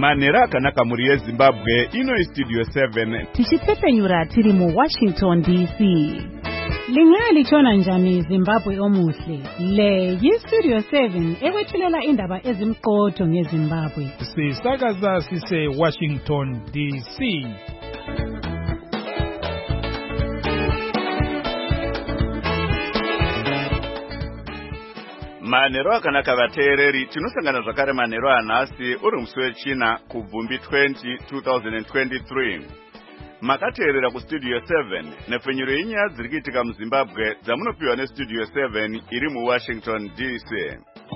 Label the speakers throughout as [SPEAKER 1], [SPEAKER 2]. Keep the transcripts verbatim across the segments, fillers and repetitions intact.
[SPEAKER 1] Manera akanaka muri yeZimbabwe ino istudio seven.
[SPEAKER 2] Tichitepenyura tiri mu Washington D C. Lingali chona njani Zimbabwe omuhle. Le yistudio seven ekwethulela indaba ezimqotho ngeZimbabwe.
[SPEAKER 3] Sisakaza sise Washington D C.
[SPEAKER 1] Manero akanaka vateereri tinosangana zvakare manero anhasi uri musi wechina kubvumbi twenty twenty twenty-three. Makateerera kustudio seven nepfenyuro yenyaya dziri kuitika muZimbabwe dzamunopiwa nestudio seven iri muWashington D C.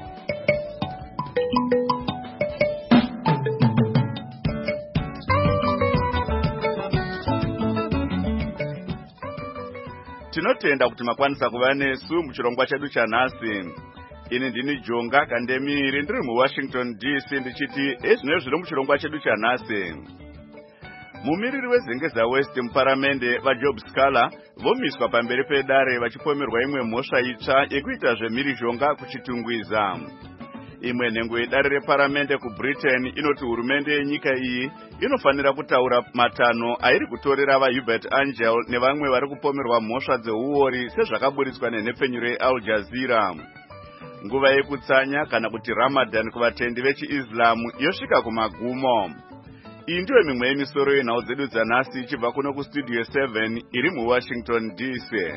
[SPEAKER 1] Tinotenda kuti makwanisa kuva nesu muchirongwa chedu chanhasi. Ini ndini Jonga Kandemiri ndiri muWashington D C ndichiti ezvino zviri muchirongwa chedu chanhasi. Mumiriri weZengeza West muparamende vaJob Scala vomiswa pamberi pedare vachipomerwa imwe mhosva itsva yekuita zvemhirizhonga kuchitungwiza. Imwe nhengo yedare reparamende kuBritain inoti hurumende yenyika iyi inofanira kutaura matanho airi kutorera vaHubert Angel nevamwe vari kupomerwa mhosva dzeuori sezvakaburitswa nenhepfenyuro yeAl Jazeera. Nguva yekutsanya kana kuti Ramadan kuvatendi vechiIslamu yosvika kumagumo. Iyi ndiyo mimwe yemisoro yenhau dzedu dzanhasi ichibva kuno kustudio seven iri muWashington D C.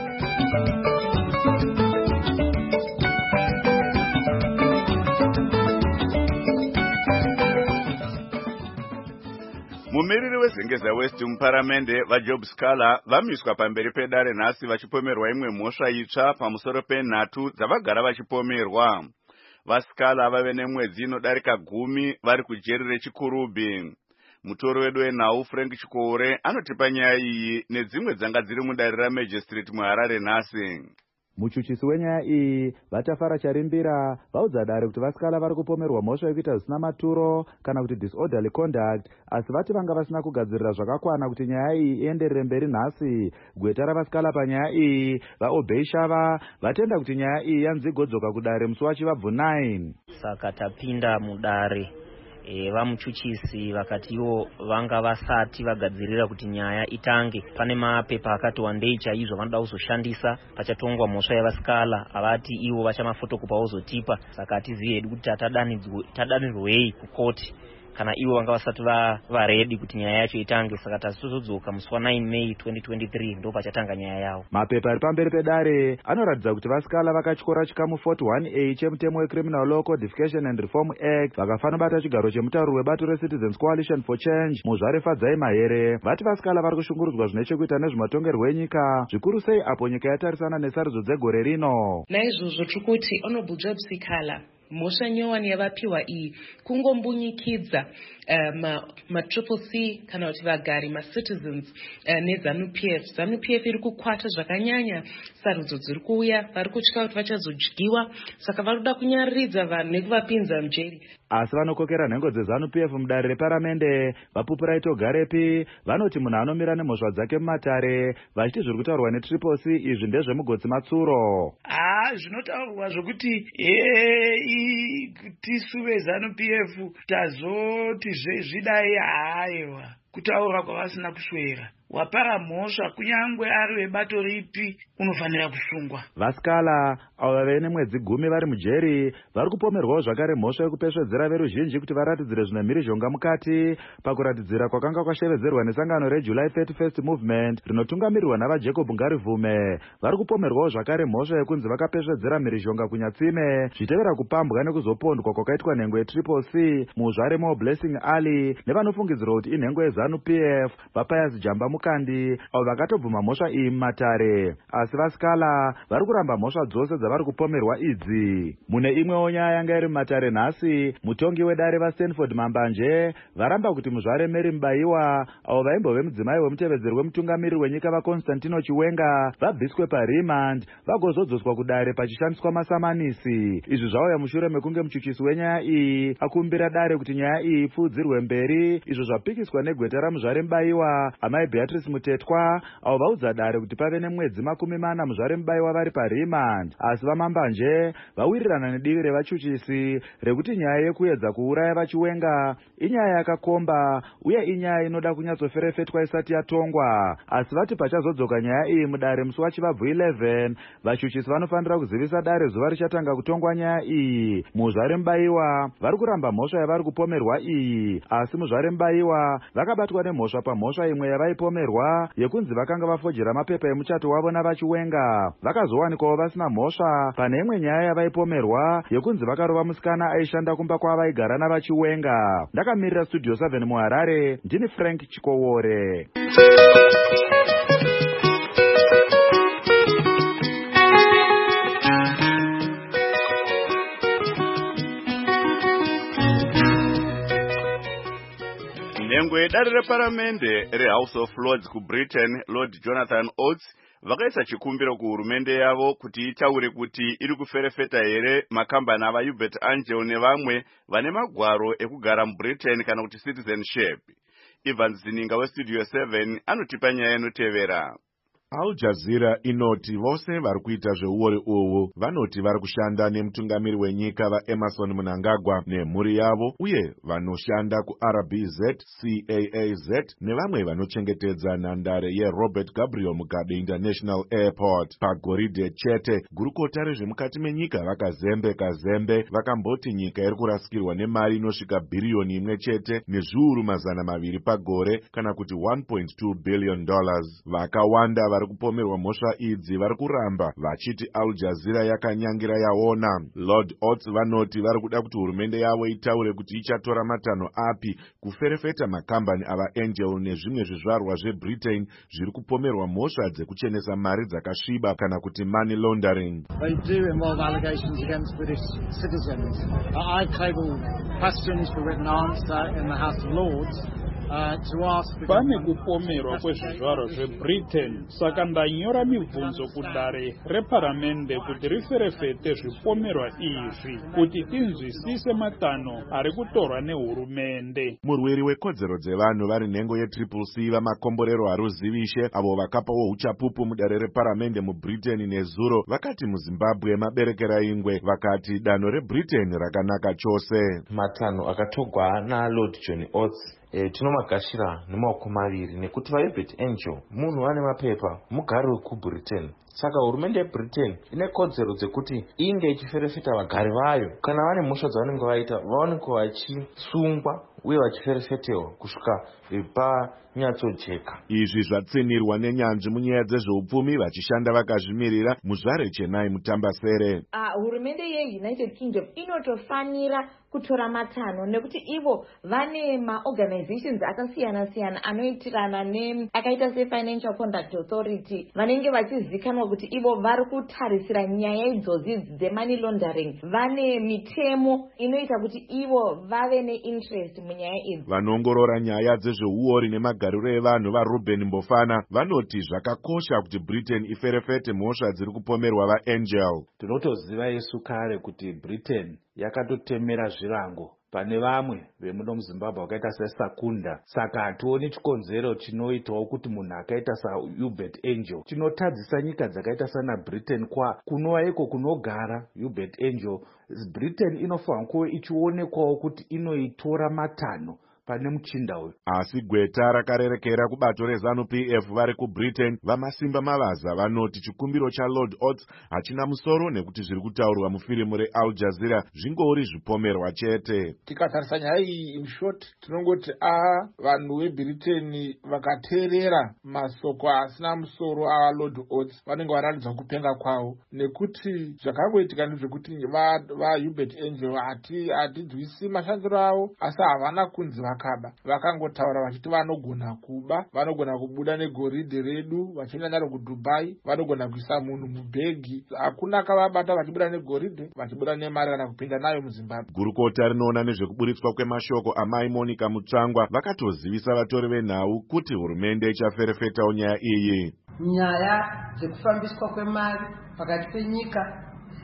[SPEAKER 1] Mumiriri weZengeza West muparamende vaJob Scala vamiswa pamberi pedare nhasi vachipomerwa imwe mhosva itsva pamusoro penhatu dzavagara vachipomerwa. VaScala vave nemwedzi inodarika gumi vari kujeri rechikurubhi. Mutoro wedu wenhau Frank Chikore anotipa nyaya iyi nedzimwe dzanga dziri mudare raMagistrate muHarare nhasi.
[SPEAKER 4] Muchuchisi wenyaya iyi vatafara charimbira vaudza dare kuti vaScala vari kupomerwa mhosva yekuita zvisina maturo kana kuti disorderly conduct, asi vati vanga vasina kugadzirira zvakakwana kuti nyaya iyi ienderere mberi nhasi. Gweta ravaScala panyaya iyi vaObey Shava vatenda kuti nyaya iyi yanzi igodzoka kudare musi waChivabvu nine.
[SPEAKER 5] Saka tapinda mudare E, vamuchuchisi vakati ivo vanga vasati vagadzirira kuti nyaya itange. Pane mapepa akati wandei chaizvo vanoda kuzoshandisa pachatongwa mhosva yavaScala, avati ivo vachamafotokopa vozotipa. Saka hatizivi hedu kuti tadanirwei kukoti kana ivo vanga vasati varedi kuti nyaya yacho itange. Saka tasitozodzoka musi wa nine May twenty twenty-three ndo pachatanga nyaya yavo.
[SPEAKER 4] Mapepa ari pamberi pedare anoratidza kuti vaScala vakatyora chikamu forty-one A chemutemo weCriminal Law Codification and Reform Act vakafanobata chigaro chemutauro webato reCitizens Coalition for Change muzvarefadzai mahere. Vati vaScala vari kushungurudzwa zvine chekuita nezvematongerwo enyika, zvikuru sei apo nyika yatarisana nesarudzo dzegore rino.
[SPEAKER 6] Naizvozvo tikuti Honorable Job Scala mhosva nyowani yavapiwa iyi kungombunyikidza uh, ma, ma triple C kana kuti vagari maCitizens uh, neZanu P F. Zanu P F iri kukwata zvakanyanya sarudzo dziri kuuya, vari kutya kuti vachazodyiwa, saka vari kuda kunyararidza vanhu nekuvapinza mujeri.
[SPEAKER 4] Asi vanokokera nhengo dzeZanu P F mudare reparamende vapupura itogarepi vanoti munhu anomira nemhosva dzake mumatare vachiti zviri kutaurwa netriple C izvi ndezvemugotsi matsuro.
[SPEAKER 7] Ah, zvinotaurwa zvokuti eh tisu veZanu P F tazoti zvezvidai haiwa kutaura kwavasina kuswera. Wapara mhosva kunyangwe ari webato ripi unofanira kusungwa.
[SPEAKER 4] VaScala avo vave nemwedzi gumi vari mujeri vari kupomerwawo zvakare mhosva yekupesvedzera veruzhinji kuti varatidzire zvine mhirizhonga mukati pakuratidzira kwakanga kwashevezerwa nesangano reJuly thirty-first Movement rinotungamirirwa navaJacob Ngarivume. Vari kupomerwawo zvakare mhosva yekunzi vakapesvedzera mhirizhonga kuNyatsime zvitevera kupambwa nekuzopondwa kwakaitwa nhengo yetriple C muZvare Mo Blessing Ali nevanofungidzirwa kuti inhengo yeZanu P F vaPius Jamba Mukandi avo vakatobvuma mhosva iyi mumatare. Asi vaScala vari kuramba mhosva dzose dzavari kupomerwa idzi. Mune imwewo nyaya yanga iri mumatare nhasi, mutongi wedare vaStanford Mambanje varamba kuti muzvare Mary Mubaiwa avo vaimbove mudzimai wemutevedzeri wemutungamiriri wenyika vaConstantino Chiwenga vabviswe paRemand vagozodzoswa kudare pachishandiswa masamanisi. Izvi zvauya mushure mekunge muchuchisi wenyaya iyi akumbira dare kuti nyaya iyi ipfudzirwe mberi, izvo zvapikiswa negweta ramuzvare Mubaiwa amai Beatrice Mutetwa avo vaudza Dare kuti pave nemwedzi makumi mana muzvare mubayiwa vari parimand, asi vamambanje vawirirana nedivi revachuchisi rekuti nyaya yekuedza kuuraya vachiwenga inyaya yakakomba uye inyaya inoda kunyatsoferefetwa isati yatongwa. Asi vati pachazodzoka nyaya iyi mudare musi wachivabvu eleven, vachuchisi vanofanira kuzivisa Dare zuva richatanga kutongwa nyaya iyi. Muzvare mubayiwa vari kuramba mhosva yavari kupomerwa iyi, asi muzvare mubayiwa vakabatwa nemhosva pamhosva imwe yavaipomerwa yekunzi vakanga vafojera mapepa emuchato wavo navachiwenga. Vakazowanikwawo vasina mhosva pane imwe nyaya yavaipomerwa yekunzi vakarova musikana aishanda kumba kwavaigara navachiwenga. Ndakamirira studio seven muHarare, ndini Frank Chikowore.
[SPEAKER 1] Nengwe dare reparamende reHouse of Lords kuBritain, Lord Jonathan Oates vakaisa chikumbiro kuhurumende yavo kuti itaure kuti iri kuferefeta here makambani ava Hubert Angel nevamwe vane magwaro ekugara muBritain kana kuti citizenship. Ivan Zininga weStudio seven anotipa nyaya inotevera.
[SPEAKER 8] Al Jazeera inoti vose vari kuita zveuori uhu vanoti vari kushanda nemutungamiri wenyika vaEmerson Mnangagwa nemhuri yavo uye vanoshanda kuR B Z, C A A Z nevamwe vanochengetedza nhandare yeRobert Gabriel Mugabe International Airport. Pagoridhe chete, gurukota rezvemukati menyika vakazembe kazembe vakamboti nyika iri kurasikirwa nemari inosvika bhiriyoni imwe chete nezviuru mazana maviri pagore kana kuti one point two billion dollars. Vakawanda vari kupomerwa mhosva idzi vari kuramba vachiti Al Jazeera yakanyangira yaona. Lord Oates vanoti vari kuda kuti hurumende yavo itaure kuti ichatora matanho api kuferefeta makambani ava Angel nezvimwe zvizvarwa zveBritain zviri kupomerwa mhosva dzekuchenesa mari dzakasviba kana kuti money laundering.
[SPEAKER 9] They do involve allegations against British citizens. I tabled questions for written answer in the House of Lords.
[SPEAKER 3] Pane kupomerwa kwezvizvarwa zveBritain, saka ndanyora mibvunzo kudare reparamende kuti riferefete zvipomerwa izvi kuti tinzwisise matanho ari kutorwa nehurumende.
[SPEAKER 8] Murwiri wekodzero dzevanhu vari nhengo yetriple C vamakomborero haruzivishe avo vakapawo uchapupu mudare reparamende muBritain nezuro vakati muZimbabwe maberekera ingwe, vakati danho reBritain rakanaka chose.
[SPEAKER 10] Matanho akatogwa naLord John Oates E, tinomagashira nemaoko maviri nekuti vaHubert Angel munhu ane mapepa mugari wekuBritain. Saka hurumende yeBritain ine kodzero dzekuti inge ichiferefeta vagari vayo kana vane mhosva dzavanenge vaita vaonekwa vachisungwa uye vachiferefetewa kusvika panyatsojeka.
[SPEAKER 8] Izvi zvatsinirwa nenyanzvi munyaya dzezveupfumi vachishanda vakazvimirira muzvare Chennai Mutambasere.
[SPEAKER 11] Uh, hurumende yeUnited Kingdom inotofanira kutora matanho nekuti ivo vane maorganizations akasiyana siyana anoitirana ne akaita seFinancial Conduct Authority vanenge vachizikanwa kuti ivo vari kutarisira nyaya idzozi dzemoney laundering. Vane mitemo inoita kuti ivo vave neinterest munyaya idzi.
[SPEAKER 8] Vanongorora nyaya dzezveuori nemagariro evanhu vaRuben Mbofana vanoti zvakakosha kuti Britain iferefete mhosva dziri kupomerwa vaAngel.
[SPEAKER 12] Tinotoziva isu kare kuti Britain yakatotemera zvirango pane vamwe vemuno muZimbabwe wakaita seSakunda. Saka hationi chikonzero chinoitawo kuti munhu akaita saHubert Angel chinotadzisa nyika dzakaita sana Britain kwa kunova iko kunogara Hubert Angel. Britain inofanira kuve ichionekwawo kuti inoitora matanho pane muchinda uyu.
[SPEAKER 8] Asi gweta rakarerekera kubato reZanu P F vari kuBritain vamasimba mavaza vanoti chikumbiro chaLord Oates hachina musoro nekuti zviri kutaurwa mufirimu reAl Jazeera zvingori zvipomerwa chete.
[SPEAKER 13] Tikatarisa nyaya iyi in short tinongoti a vanhu veBritain vakateerera masoko asina musoro aLord Oates vanenge varatidza kupenga kwavo nekuti zvakangoitika ndezvekuti vaHubert Angel hati hatidzwisi mashandiro avo asi havana kunzi vakaba vakangotaura vachiti vanogona kuba vanogona kubuda negoridhe redu vachienda naro kuDubai vanogona kuisa munhu mubhegi hakuna kavabata vachibuda negoridhe vachibuda nemari kana kupinda nayo muZimbabwe.
[SPEAKER 8] Gurukota rinoona nezvekuburitswa kwemashoko amai Monica Mutsvangwa vakatozivisa vatori venhau kuti hurumende ichaferefetawo nyaya iyi.
[SPEAKER 14] Nyaya dzekufambiswa kwemari pakati penyika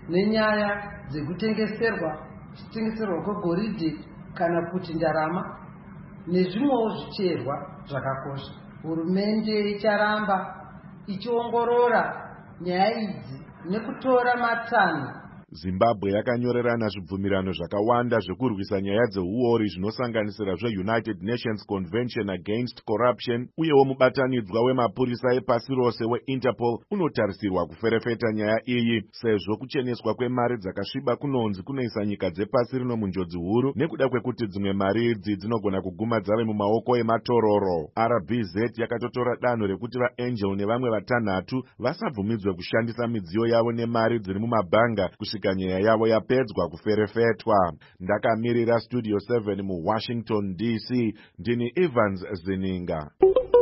[SPEAKER 14] nenyaya dzekutengeserwa kutengeserwa kwegoridhe kana kuti ndarama nezvimwewo zvicherwa zvakakosha. hurumende icharamba ichiongorora nyaya idzi nekutora matanho.
[SPEAKER 8] Zimbabwe yakanyorerana zvibvumirano zvakawanda zvekurwisa nyaya dzeuori zvinosanganisira zveUnited Nations Convention Against Corruption, uyewo mubatanidzwa wemapurisa epasi rose weInterpol unotarisirwa kuferefeta nyaya iyi sezvo kucheneswa kwemari dzakasviba kunonzi kunoisa nyika dzepasi rino munjodzi huru nekuda kwekuti dzimwe mari idzi dzinogona kuguma dzave mumaoko ematororo. R B Z yakatotora danho rekuti vaAngel nevamwe vatanhatu vasabvumidzwe kushandisa midziyo yavo nemari dziri mumabhanga kusvika nyaya yavo yapedzwa kuferefetwa. Ndakamirira Studio seven muWashington D C, ndini Evans Zininga.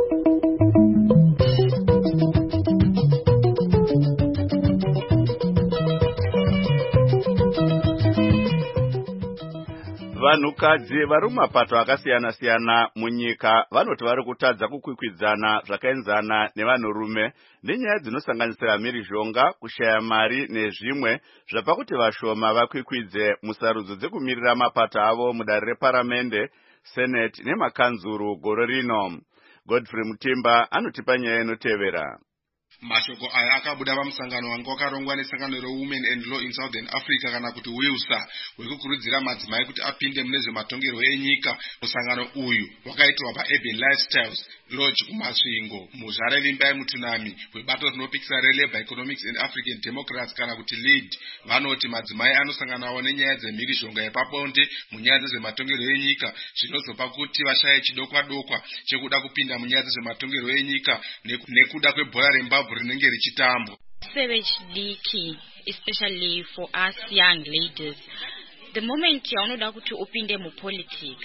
[SPEAKER 1] Vanhukadzi vari mumapato akasiyana-siyana munyika vanoti vari kutadza kukwikwidzana zvakaenzana nevanhurume nenyaya dzinosanganisira mhirizhonga, kushaya mari nezvimwe zvapa kuti vashoma vakwikwidze musarudzo dzekumirira mapato avo mudare reparamende, seneti nemakanzuru gore rino. Godfrey Mutimba anotipa nyaya inotevera.
[SPEAKER 15] Mashoko aya akabuda pamusangano wanga wakarongwa nesangano reWomen and Law in Southern Africa kana kuti WILSA wekukurudzira madzimai kuti apinde mune zvematongerwo enyika. Musangano uyu wakaitwa paUrban Lifestyles Lodge kumasvingo muzvare Vimbai Mutunami webato rinopikisa reLabour Economics and African Democrats kana kuti LEAD. Vanoti madzimai anosanganawo nenyaya dzemhirizhonga yepabonde munyaya dzezvematongerwo enyika zvinozopa kuti vashaye chidokwa dokwa chekuda kupinda munyaya dzezvematongerwo enyika nekuda kwebhora reMbabvu rinenge richitambo.
[SPEAKER 16] Savage leaky, especially for us young ladies. The moment yaunoda kuti upinde mu politics,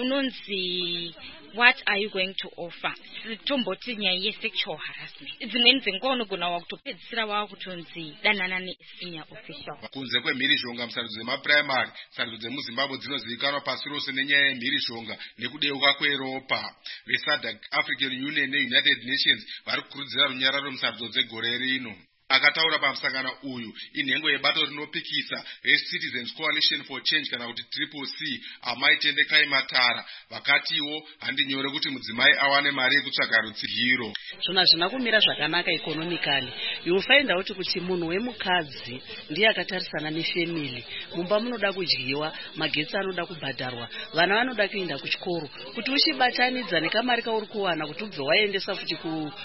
[SPEAKER 16] unonzi what are you going to offer? Tomboti nyaya ye-sexual harassment. Dzimweni dzenguva unogona wakutopedzisira wava kutonzi danana ne-senior official.
[SPEAKER 15] Kunze kwemhirizhonga musarudzo dzemaprimary, sarudzo dzemuZimbabwe dzinozivikanwa pasi rose nenyaya yemhirizhonga nekudeuka kweropa. VeSADC, African Union neUnited Nations vari kukurudzira runyararo musarudzo dzegore rino. Akataura pamusangano uyu inhengo yebato rinopikisa reCitizens Coalition for Change kana kuti Triple C Amaitende Kaimatara vakatiwo handinyore kuti mudzimai awane mari yekutsvaga rutsigiro.
[SPEAKER 17] Zvona zvina kumira zvakanaka economically. You will find out kuti munhu wemukadzi ndiye akatarisana nefamily. Mumba munoda kudyiwa, magetsi anoda kubhadharwa, vana vanoda kuenda kuchikoro. Kuti uchibatanidza nekamari kauri kuwana kuti ubve waendesa futi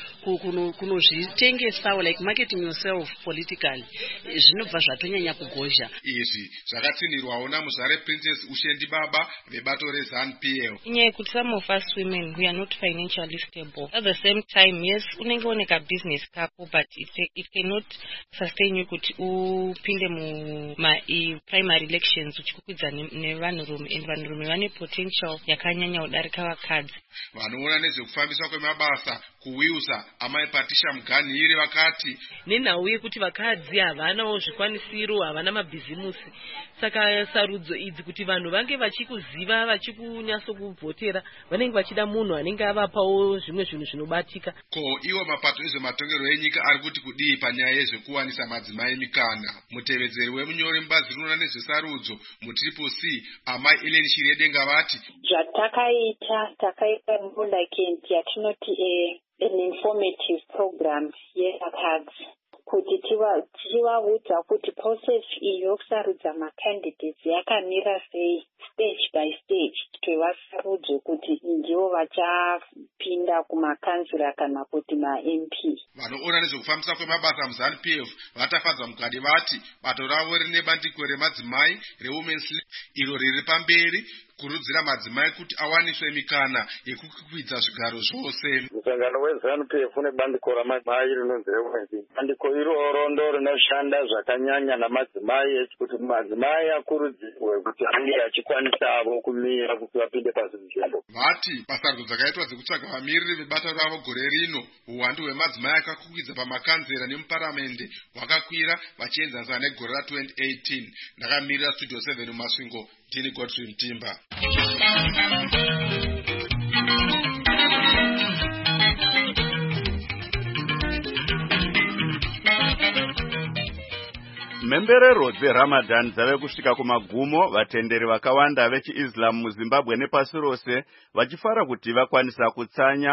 [SPEAKER 17] kunozvitengesawo like marketing yourself politically zvinobva zvatonyanya kugozha.
[SPEAKER 15] Izvi zvakatsinirwawo namuzvare Princess Ushendi Baba vebato reZANU P L.
[SPEAKER 18] Inyaya kuti some of us women we are not financially stable. At the same time, yes, unenge oneka business kako but it, it cannot sustain you kuti upinde mu ma primary elections uchikukwidza nevanhurume and vanhurume vane potential yakanyanya kudarika vakadzi.
[SPEAKER 15] Vanoona nezvekufambiswa kwemabasa kuWILSA Amai Patricia Muganhire vakati
[SPEAKER 19] nenhau yekuti vakadzi havanawo zvikwanisiro, havana mabhizimusi. Saka sarudzo idzi kuti vanhu vange vachikuziva, vachikunyasokuvhotera, vanenge vachida munhu anenge avapawo zvimwe zvinhu zvinobatika.
[SPEAKER 15] Ko iwo mapato ezvematongerwo enyika ari kuti kudii panyaya yezvekuwanisa madzimai mikana. Mutevedzeri wemunyori mubazi rinoona nezvesarudzo muTriple C Amai Ellen Chiredenga vati
[SPEAKER 20] zvatakaita takaita mbundakent yatinoti e an informative program yevakadzi kuti tivaudza kuti process iyi yokusarudza macandidates yakamira sei stage by stage twevasarudzo kuti ndivo vachapinda kumakanzura kana kuti ma-M P.
[SPEAKER 15] Vanoona nezvekufambisa kwemabasa muZANU P F vatafadza mukadi vati bato ravo rine bandiko remadzimai reWomen's League iro riri pamberi kurudzira madzimai kuti awaniswe mikana yekukwidza zvigaro zvose.
[SPEAKER 21] Musangano weZANU P F une bandiko ramadzimai rinonzi reWomen's League. Bandiko iroro ndo rinoshanda zvakanyanya namadzimai kuti madzimai akurudzirwe kuti ange achikwanisawo kumira kuti vapinde pazvimishando.
[SPEAKER 15] Vati pasarudzo dzakaitwa dzekutsvaga vamiriri vebato ravo gore rino uwandu hwemadzimai akakwidza pamakanzera nemuparamende hwakakwira vachienzanisa negore ra-twenty eighteen. Ndakamirira Studio seven mumasvingo, ndini Godfrey Mutimba.
[SPEAKER 1] Mhemberero dzeRamadan dzave kusvika kumagumo, vatenderi vakawanda vechiIslam muZimbabwe nepasi rose vachifara kuti vakwanisa kutsanya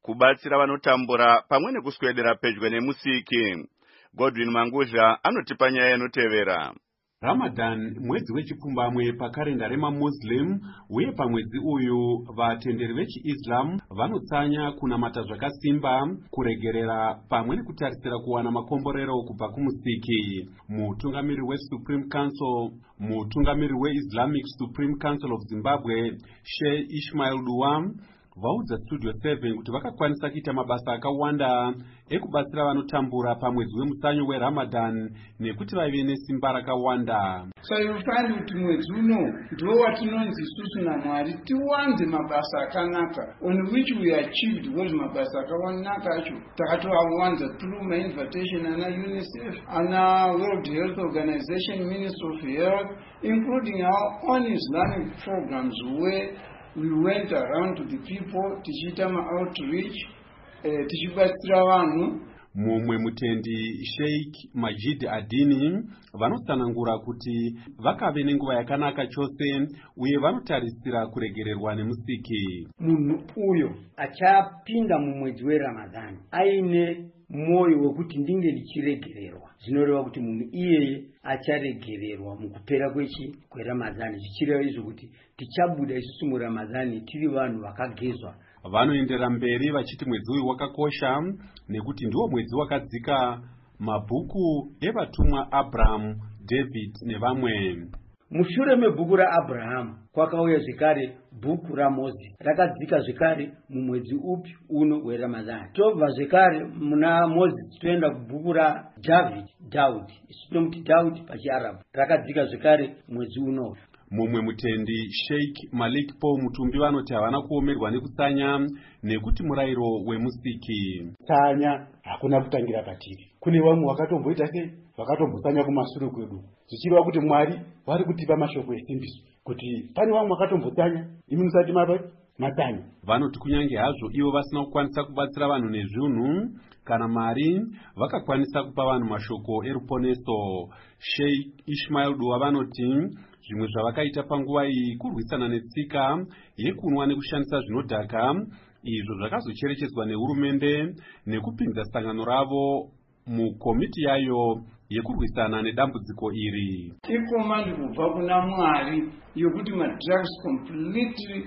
[SPEAKER 1] kubatsira vanotambura pamwe nekuswedera pedyo nemusiki. Godwin Manguzha anotipa nyaya inotevera.
[SPEAKER 2] Ramadan mwedzi wechipfumbamwe pakarenda remamuslim, uye pamwedzi uyu vatenderi vechiislam vanotsanya kunamata zvakasimba, kuregerera pamwe nekutarisira kuwana makomborero kubva kumusiki. Mutungamiri weSupreme Council mutungamiri weIslamic Supreme Council of Zimbabwe, Sheikh Ismail Duam, vaudza Studio seven kuti vakakwanisa kuita mabasa akawanda ekubatsira vanotambura pamwedzi wemutsanyo weRamadan nekuti vaive nesimba rakawanda.
[SPEAKER 22] So you find kuti mwedzi uno ndiwo watinonzi isusu naMwari tiwanze mabasa akanaka on which we achieved those mabasa akanaka acho takatoawanza through my invitation ana UNICEF, ana World Health Organization, Ministry of Health, including our own Islamic programs where we went around to the people tichita ma-outreach, eh, tichibatsira vanhu.
[SPEAKER 2] Mumwe mutendi Sheikh Majid Adini vanotsanangura kuti vakave nenguva yakanaka chose uye vanotarisira kuregererwa nemusiki.
[SPEAKER 23] Munhu uyo achapinda mumwedzi weRamadhani aine moyo wekuti ndinge ndichiregererwa, zvinoreva kuti munhu iyeye acharegererwa mukupera kwechi kweRamadhani, zvichireva izvo kuti tichabuda isusu muRamadhani tiri vanhu vakagezwa.
[SPEAKER 2] Vanoendera mberi vachiti mwedzi uyu wakakosha nekuti ndiwo mwedzi wakadzika mabhuku evatumwa Abraham, David nevamwe.
[SPEAKER 23] Mushure mebhuku raAbraham kwakauya zvekare bhuku raMozisi, rakadzika zvekare mumwedzi upi uno weRamadhani. Tobva zvekare muna Mozisi toenda kubhuku raDavid, Daudi, isu tinomuti Daudi pachiArabhu, rakadzika zvekare mwedzi uno.
[SPEAKER 2] Mumwe mutendi Sheikh Malik Po Mutumbi vanoti havana kuomerwa nekutsanya nekuti murayiro wemusiki.
[SPEAKER 24] Tsanya hakuna kutangira patiri. Kune vamwe vakatomboita sei vakatombotsanya kumashure kwedu, zvichireva kuti Mwari vari kutipa mashoko esimbiso kuti pane vamwe vakatombotsanya imi musati mapa matsanya.
[SPEAKER 2] Vanoti kunyange hazvo ivo vasina kukwanisa kubatsira vanhu nezvinhu kana mari, vakakwanisa kupa vanhu mashoko eruponeso. Sheikh Ismail Dua vanoti zvimwe zvavakaita panguva iyi kurwisana netsika yekunwa nekushandisa zvinodhaka, izvo zvakazocherechedzwa nehurumende nekupinza sangano ravo mukomiti yayo yekurwisana nedambudziko iri.
[SPEAKER 22] Ikomandi kubva kuna Mwari yokuti madrugs completely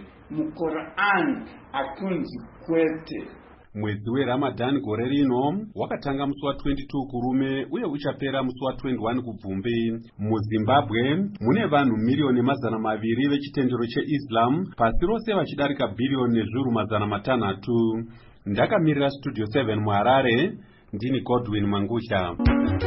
[SPEAKER 22] muQuran akunzi kwete.
[SPEAKER 2] Mwedzi weRamadan gore rino wakatanga musi wa twenty-two kurume uye uchapera musi wa twenty-one kubvumbi. MuZimbabwe mune vanhu milioni mazana maviri vechitendero cheIslam, pasi rose vachidarika bilioni nezviuru mazana matanhatu. Ndakamirira Studio seven muHarare, ndini Godwin Manguzha.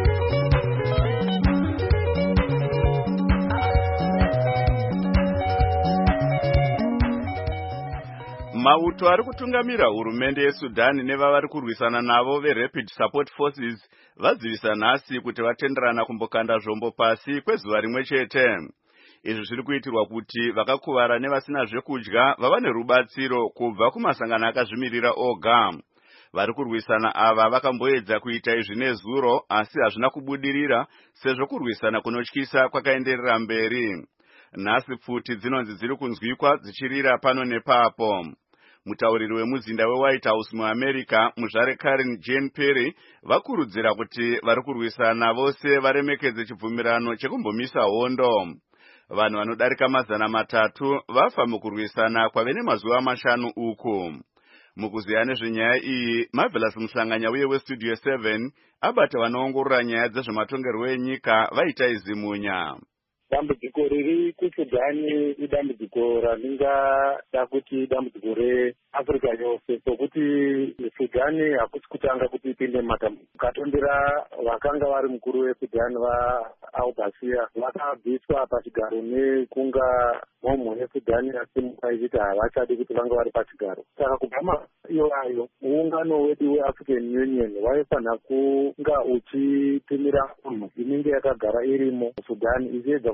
[SPEAKER 1] Mauto ari kutungamira hurumende yeSudani nevavari kurwisana navo veRapid Support Forces vazivisa nhasi kuti vatenderana kumbokanda zvombo pasi kwezuva rimwe chete. Izvi zviri kuitirwa kuti vakakuvara nevasina zvekudya vava nerubatsiro kubva kumasangano akazvimirira oga. Vari kurwisana ava vakamboedza kuita izvi nezuro, asi hazvina kubudirira sezvo kurwisana kunotyisa kwakaenderera mberi. Nhasi pfuti dzinonzi dziri kunzwikwa dzichirira pano nepapo. Mutauriri wemuzinda weWhite House muAmerica, muzvare Karen Jean Perry, vakurudzira kuti vari kurwisana vose varemekedze chibvumirano chekumbomisa hondo. Vanhu vanodarika mazana matatu vafa mukurwisana kwave nemazuva mashanu uku. Mukuziya nezvenyaya iyi, Marvelous Musanganya uye weStudio seven abata vanoongorora nyaya dzezvematongerwo enyika vaita izimunya.
[SPEAKER 21] Dambudziko riri kuSudani idambudziko raringada kuti dambudziko reAfrica yose, sokuti Sudani hakusi kutanga kuti ipinde matambudziko. Katondera vakanga vari mukuru weSudani vaAl-Bashir vakabviswa pachigaro nekunga mhomho yeSudani yasimuka ichiti havachadi kuti vange vari pachigaro. Saka kubva maiyovayo muungano wedu weAfrican Union waifanira kunga uchitumira munhu inenge yakagara irimo muSudani ichiedza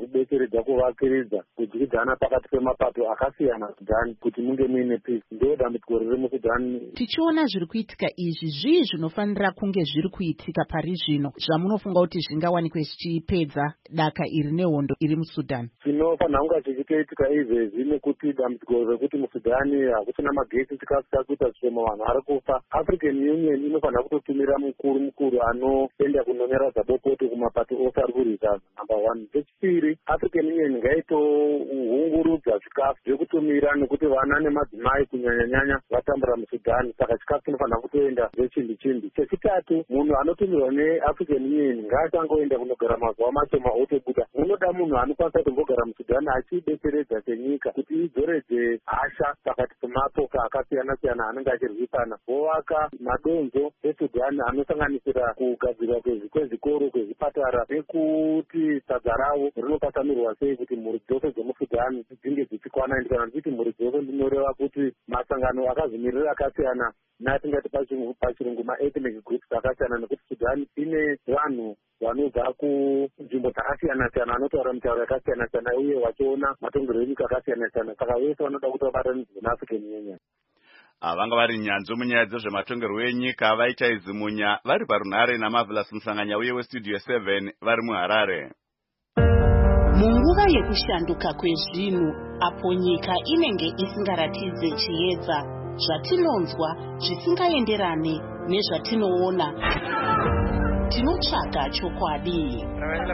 [SPEAKER 21] kudetseredza kuvakiridza kudyidzana pakati pemapato akasiyana Sudani kuti munge muine peace. Ndo dambudziko riri muSudani.
[SPEAKER 4] Tichiona zviri kuitika izvi, zvii zvinofanira kunge zviri kuitika pari zvino zvamunofunga kuti zvingawanikwe zvichipedza daka iri nehondo iri muSudani?
[SPEAKER 21] Zvinofanira kunge zvichitoitika izvezvi nekuti dambudziko rekuti muSudani hakuchina magetsi tikasika kuita zvishoma vanhu vari kufa. African Union inofanira kutotumira mukuru mukuru anoenda kunonyaradza bopoto kumapato ose ari kurwisa number one. Chechipiri, African Union ngaitohungurudza zvikafu zvekutumira nekuti vana nemadzimai kunyanya-nyanya vatambura muSudani, saka chikafu chinofanira kutoenda zvechimbi chimbi. Chechitatu, munhu anotumirwa neAfrican Union ngaasangoenda kunogara mazuva mashoma otobuda. Munoda munhu anokwanisa kutombogara muSudani achidetseredza senyika kuti idzoredze hasha pakati pemapoka akasiyana-siyana anenge achirwisana. Vovaka madonzo eSudani anosanganisira kugadzirwa kwezvikoro, kwezvipatara, nekuti sadza ravo rinotatamirwa sei kuti mhuri dzose dzemuSudani dzinge dzichikwana. Ndikana ndichiti mhuri dzose ndinoreva kuti masangano akazvimirira akasiyana natingati pachirungu maethnic groups akasiyana, nekuti Sudani ine vanhu vanobva kunzvimbo dzakasiyana-siyana vanotaura mitauro yakasiyana-siyana uye vachiona matongero enyika akasiyana-siyana, saka vese vanoda kuti vabatanidzwe neAfrican Union.
[SPEAKER 1] Vanga vari nyanzvi munyaya dzezvematongerwo enyika vaita izimunya vari parunhare naMarvelous Musanganya uye westudio seven vari muHarare.
[SPEAKER 5] Munguva yekushanduka kwezvinhu apo nyika inenge isingaratidze chiedza, zvatinonzwa zvisingaenderane nezvatinoona, tinotsvaga chokwadi.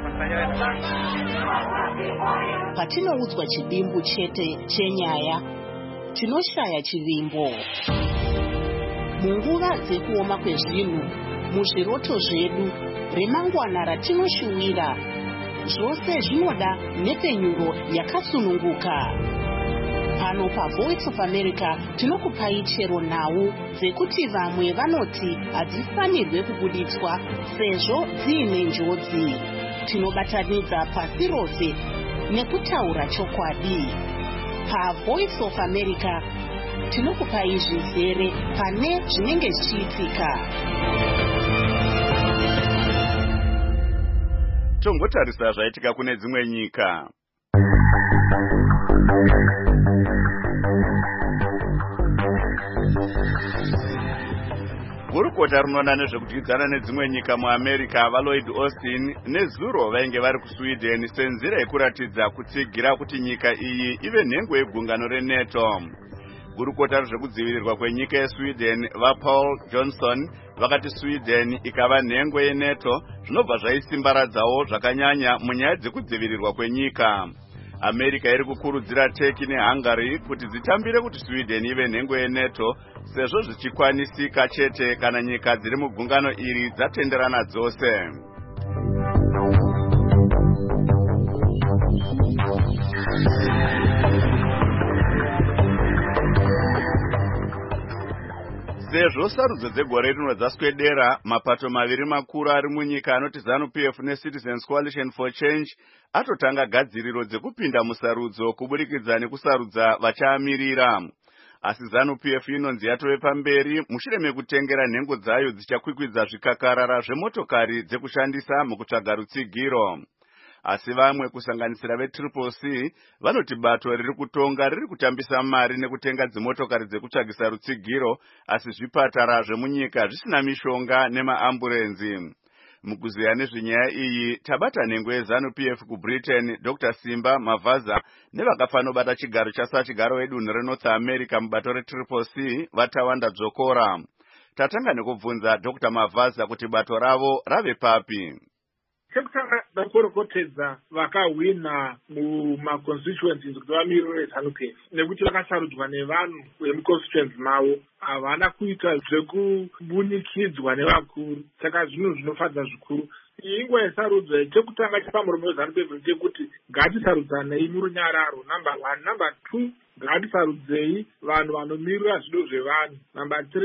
[SPEAKER 5] Patinoudzwa chidimbu chete chenyaya, tinoshaya chivimbo. Munguva dzekuoma kwezvinhu, muzviroto zvedu, remangwana ratinoshuwira, zvose zvinoda nepenyuro yakasununguka. Pano paVoice of America tinokupai chero nhau dzekuti vamwe vanoti hadzifanirwe kubuditswa sezvo dziine njodzi. Tinobatanidza pasi rose nekutaura chokwadi. PaVoice of America tinokupai zvizere pane zvinenge zvichiitika.
[SPEAKER 1] Tongotarisa zvaitika kune dzimwe nyika. Gurukota rinoona nezvekudyidzana nedzimwe nyika muAmerica vaLloyd Austin nezuro vainge vari kuSweden senzira yekuratidza kutsigira kuti nyika iyi ive nhengo yegungano reNATO. Gurukota rezvekudzivirirwa kwenyika yeSweden vaPaul Johnson vakati Sweden ikava nhengo yeNATO zvinobva zvaisimbaradzawo zvakanyanya munyaya dzekudzivirirwa kwenyika. America iri kukurudzira Turkey neHungary kuti dzitambire kuti Sweden ive nhengo yeNATO sezvo zvichikwanisika chete kana nyika dziri mugungano iri dzatenderana dzose. Sezvo sarudzo dzegore rino dzaswedera, mapato maviri makuru ari munyika anoti ZANU P F neCitizens Coalition for Change atotanga gadziriro dzekupinda musarudzo kuburikidza nekusarudza vachaamirira. Asi ZANU P F inonzi yatove pamberi mushure mekutengera nhengo dzayo dzichakwikwidza zvikakarara zvemotokari dzekushandisa mukutsvaga rutsigiro. Asi vamwe kusanganisira veTriple C vanoti bato riri kutonga riri kutambisa mari nekutenga dzimotokari dzekutsvagisa rutsigiro, asi zvipatara zvemunyika zvisina mishonga nemaamburenzi. Mukuziya nezvenyaya iyi tabata nhengo yeZANU P F kuBritain Doctor Simba Mavaza nevakafanobata chigaro chasachigaro wedunhu reNorth America mubato reTriple C vatawanda dzokora. Tatanga nekubvunza Doctor Mavaza kuti bato ravo rave papi.
[SPEAKER 13] Chekutanga ndakorokotedza vakahwina mumaconstituencies kuti vamirire ZANU P F nekuti vakasarudzwa nevanhu vemuconstituency mavo havana kuita zvekubunikidzwa nevakuru, saka zvinhu zvinofadza zvikuru. Iyi inguva yesarudzo chekutanga chepamuromo weZANU P F ndechekuti ngatisarudzanei murunyararo number one. Number two, ngatisarudzei vanhu vanomirira zvido zvevanhu. Number three,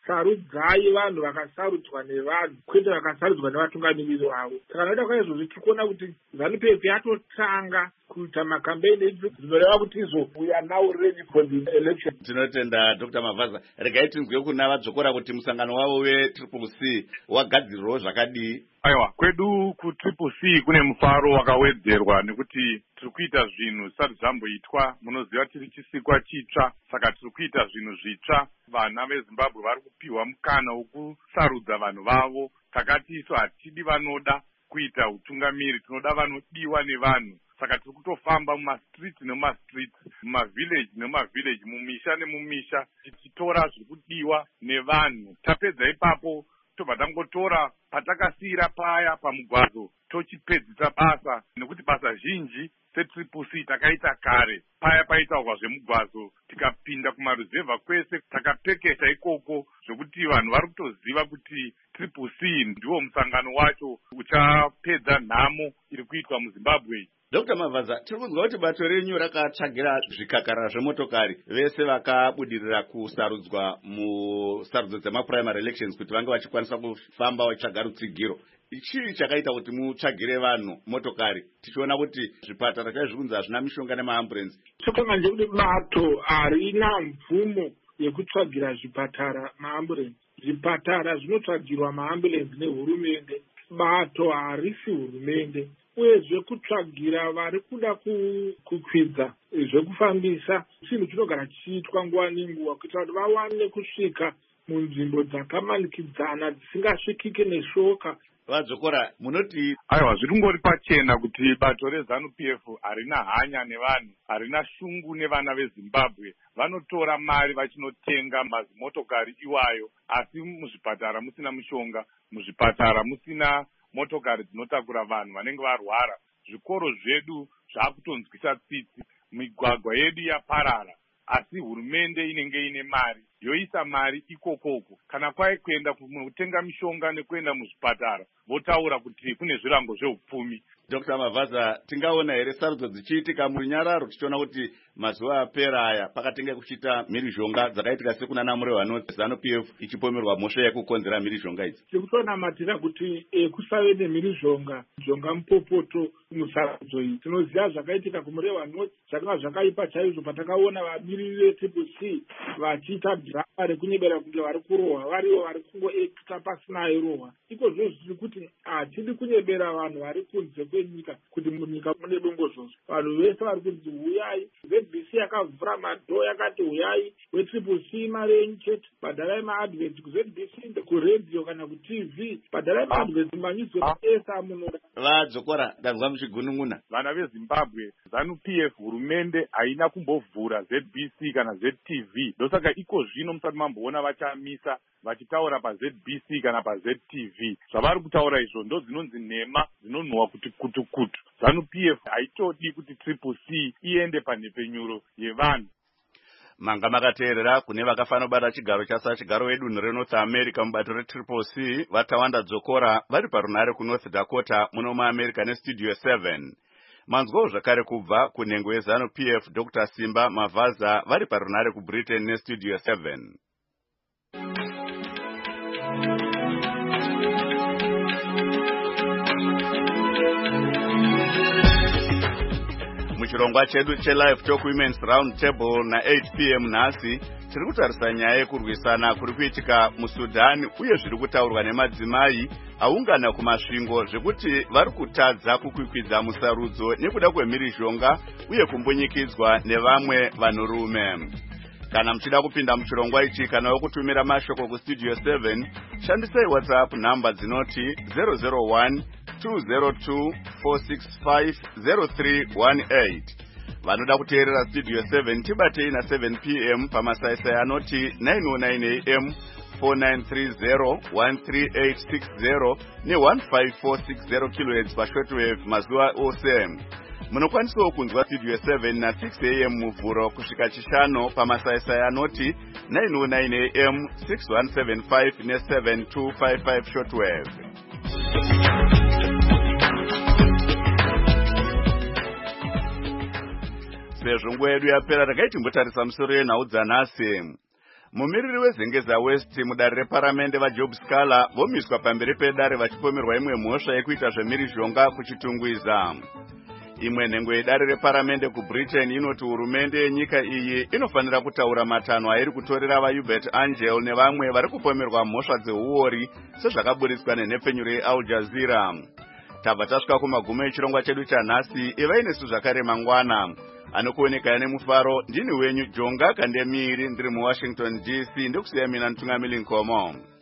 [SPEAKER 13] sarudzai vanhu vakasarudzwa nevanhu kwete vakasarudzwa nevatungamiriri vavo. Saka noita kwaizvozvi tiri kuona kuti ZANU-P F yatotanga kuita makambeini edu zvinoreva kuti izvo we are now ready for the election.
[SPEAKER 1] Tinotenda Doctor Mavaza. Regai tinzwe kuna vadzokora kuti musangano wavo wetriple C wagadzirirwawo zvakadii.
[SPEAKER 3] Aiwa, kwedu kutriple C kune mufaro wakawedzerwa nekuti tiri kuita zvinhu zvisati zvamboitwa. Munoziva tiri chisikwa chitsva, saka tiri kuita zvinhu zvitsva. Vana veZimbabwe vari kupiwa mukana wokusarudza vanhu vavo. Takati isu hatidi vanoda kuita utungamiri, tinoda vanodiwa nevanhu. Saka tiri kutofamba mumastreet nemumastreet, mumavillage nemumavillage, mumisha nemumisha, tichitora zviri kudiwa nevanhu. Tapedza ipapo tobva tangotora patakasiyira paya pamugwazo tochipedzisa basa, nekuti basa zhinji setriple C takaita kare. Paya paitaurwa zvemugwazo, tikapinda kumaruzevha kwese takapeketa ikoko zvokuti vanhu vari kutoziva kuti triple C ndiwo musangano wacho uchapedza nhamo iri kuitwa muZimbabwe.
[SPEAKER 1] Doctor Mavaza, tiri kunzwa kuti bato renyu rakatsvagira zvikakara zvemotokari vese vakabudirira kusarudzwa musarudzo dzemaprimary elections kuti vange vachikwanisa kufamba vachitsvaga rutsigiro. Chii chakaita kuti mutsvagire vanhu motokari tichiona kuti zvipatara chaizvo kunzi hazvina mishonga nemaamburenzi?
[SPEAKER 13] Chokwanga ndekuti bato harina mvumo yekutsvagira zvipatara maamburenzi. Zvipatara zvinotsvagirwa maamburenzi nehurumende. Bato harisi hurumende. Uyezve kutsvagira vari kuda kukwidza zvekufambisa chinhu chinogara chichiitwa nguva nenguva kuitira kuti vawane kusvika munzvimbo dzakamanikidzana dzisingasvikike neshoka.
[SPEAKER 1] Vadzokora munoti
[SPEAKER 3] aiwa zviri ngori pachena kuti bato reZANU-P F harina hanya nevanhu, harina shungu nevana veZimbabwe. Vanotora mari vachinotenga mazimotokari iwayo, asi muzvipatara musina mishonga, muzvipatara musina motokari dzinotakura vanhu vanenge varwara. Zvikoro zvedu zvakutonzwisa tsitsi, migwagwa yedu yaparara, asi hurumende inenge ine mari yoisa mari ikokoko. Kana kwai kuenda kutenga mishonga nekuenda muzvipatara votaura kuti kune zvirango zveupfumi.
[SPEAKER 1] Doctor Mavaza, tingaona here sarudzo dzichiitika murunyararo tichiona kuti mazuva apera aya pakatenge kuchita mhirizhonga dzakaitika sekuna namure vanoti ZANU-P F ichipomerwa mhosva yekukonzera mhirizhonga idzi?
[SPEAKER 13] Tiri kutonamatira kuti e, kusave nemhirizhonga, zhonga mupopoto musarudzo iyi. Tinoziva zvakaitika kumure vanoti zvakanga zvakaipa chaizvo patakaona vamiriri vetriple C vachiita dhirama rekunyebera kunge vari kurohwa, varivo vari kungoekita pasina airohwa. Iko zvo zviri kuti hatidi kunyebera vanhu vari kunze kwenyika kuti munyika mune dongozvozvo. Vanhu vese vari kunzi huyai. Z B C yakavhura madhoo yakati huyai, wetriple C mari yenyu chete, bhadharai maadvert kuZ B C, kuredhiyo kana kuT V, bhadharai maadvert manyuzoesa munoda.
[SPEAKER 1] Vadzokora ndanzwa muchigunun'una.
[SPEAKER 3] Vana veZimbabwe, ZANU-P F hurumende haina kumbovhura Z B C kana Z T V. Ndosaka iko zvino musati mamboona vachamisa vachitaura paZ B C kana paZ T V. Zvavari kutaura izvo ndo dzinonzi nhema dzinonhuhwa kuti kutu kutu. ZANU-P F haitodi kuti triple C iende panhepenyuro yevanhu.
[SPEAKER 1] Manga makateerera kune vakafanira kubata chigaro chasa chigaro wedunhu reNorth America mubato retriple C vatawanda dzokora vari parunare kuNorth Dakota muno muAmerica nestudio seven. Manzwawo zvakare kubva kunhengo yeZANU-P F Doctor Simba Mavaza vari parunare kuBritain nestudio seven. Muchirongwa chedu cheLive Talk Women's Round Table na eight p m nhasi tiri kutarisa nyaya yekurwisana kuri kuitika muSudan uye zviri kutaurwa nemadzimai aungana kumasvingo zvekuti vari kutadza kukwikwidza musarudzo nekuda kwemhirizhonga uye kumbunyikidzwa nevamwe vanhurume. Kana muchida kupinda muchirongwa ichi kana wekutumira mashoko kustudio seven, shandisai WhatsApp namba dzinoti zero zero one two zero two four six five zero three one eight. Vanoda kuteerera studio seven tibatei na seven p m pamasaisai anoti nine oh nine a m four nine three zero one three eight six zero ne one five four six zero kilohertz pashortwave mazuva ose. Munokwanisawo kunzwa studio seven na six a m muvhuro kusvika chishano pamasaisai anoti nine oh nine a m six one seven five ne seven two five five shortwave. Sezvo nguva yedu yapera takaiti mbotarisa musoro yenhau dzanhasi. mumiriri wezengeza west mudare reparamende vajob scala vomiswa pamberi pedare vachipomerwa imwe mhosva yekuita zvemhirizhonga kuchitungwiza. Imwe nhengo yedare reparamende kubritain inoti hurumende yenyika iyi inofanira kutaura matanho airi kutorera vaHubert Angel nevamwe vari kupomerwa mhosva dzeuori sezvakaburitswa nenhepfenyuro yeAl Jazeera. Tabva tasvika kumagumo echirongwa chedu chanhasi. Ivai nesu zvakare mangwana. Anokuoneka nemufaro ndini wenyu Jonga Kandemiri ndiri muWashington D C ndokusiya mina Ntungamili Nkomo.